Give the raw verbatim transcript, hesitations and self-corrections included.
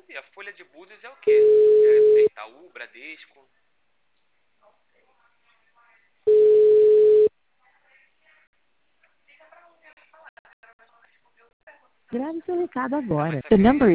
E a Folha de Búzios é o quê? É Itaú, Bradesco? Grave seu recado agora. Mas só The que eu number ia